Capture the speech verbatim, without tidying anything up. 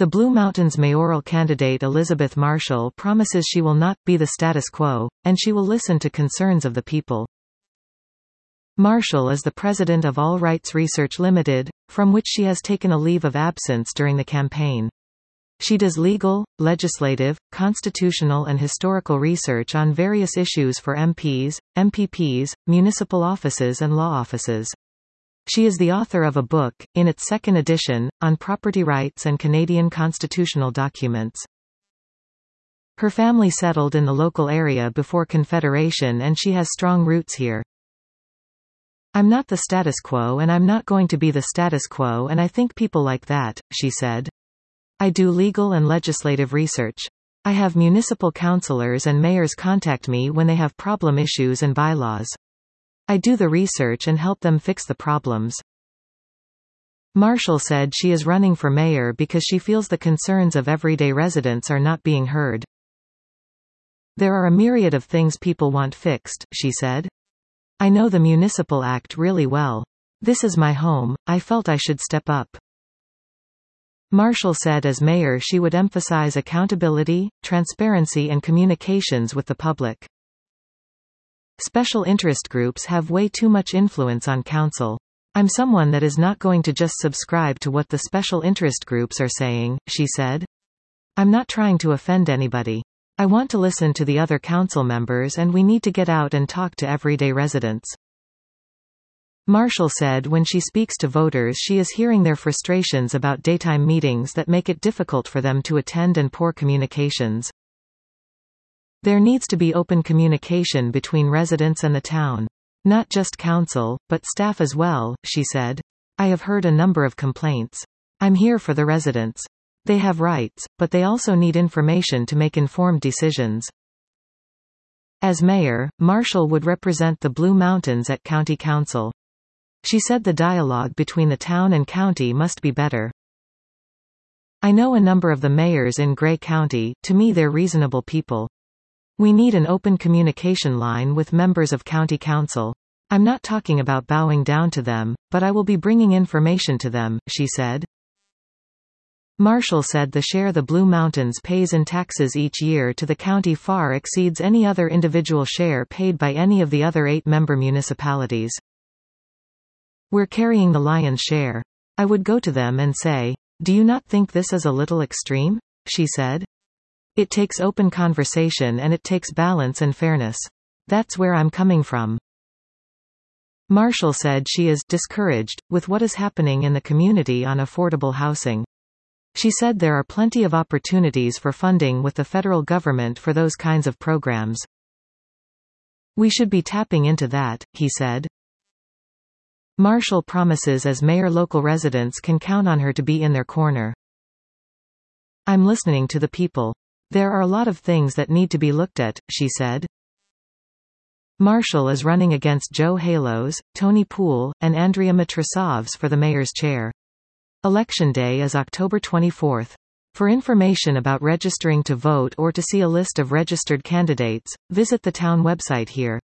The Blue Mountains mayoral candidate Elizabeth Marshall promises she will not be the status quo, and she will listen to concerns of the people. Marshall is the president of All Rights Research Limited, from which she has taken a leave of absence during the campaign. She does legal, legislative, constitutional and historical research on various issues for M Ps, M P Ps, municipal offices and law offices. She is the author of a book, in its second edition, on property rights and Canadian constitutional documents. Her family settled in the local area before Confederation and she has strong roots here. "I'm not the status quo and I'm not going to be the status quo, and I think people like that," she said. "I do legal and legislative research. I have municipal councillors and mayors contact me when they have problem issues and bylaws. I do the research and help them fix the problems." Marshall said she is running for mayor because she feels the concerns of everyday residents are not being heard. "There are a myriad of things people want fixed," she said. "I know the Municipal Act really well. This is my home, I felt I should step up." Marshall said as mayor she would emphasize accountability, transparency and communications with the public. "Special interest groups have way too much influence on council. I'm someone that is not going to just subscribe to what the special interest groups are saying," she said. "I'm not trying to offend anybody. I want to listen to the other council members and we need to get out and talk to everyday residents." Marshall said when she speaks to voters she is hearing their frustrations about daytime meetings that make it difficult for them to attend and poor communications. "There needs to be open communication between residents and the town. Not just council, but staff as well," she said. "I have heard a number of complaints. I'm here for the residents. They have rights, but they also need information to make informed decisions." As mayor, Marshall would represent the Blue Mountains at county council. She said the dialogue between the town and county must be better. "I know a number of the mayors in Grey County, to me they're reasonable people. We need an open communication line with members of county council. I'm not talking about bowing down to them, but I will be bringing information to them," she said. Marshall said the share the Blue Mountains pays in taxes each year to the county far exceeds any other individual share paid by any of the other eight member municipalities. "We're carrying the lion's share. I would go to them and say, 'Do you not think this is a little extreme?'" she said. "It takes open conversation and it takes balance and fairness. That's where I'm coming from." Marshall said she is discouraged with what is happening in the community on affordable housing. She said there are plenty of opportunities for funding with the federal government for those kinds of programs. "We should be tapping into that," he said. Marshall promises as mayor local residents can count on her to be in their corner. "I'm listening to the people. There are a lot of things that need to be looked at," she said. Marshall is running against Joe Halos, Tony Poole, and Andrea Matrosovs for the mayor's chair. Election day is October twenty-fourth. For information about registering to vote or to see a list of registered candidates, visit the town website here.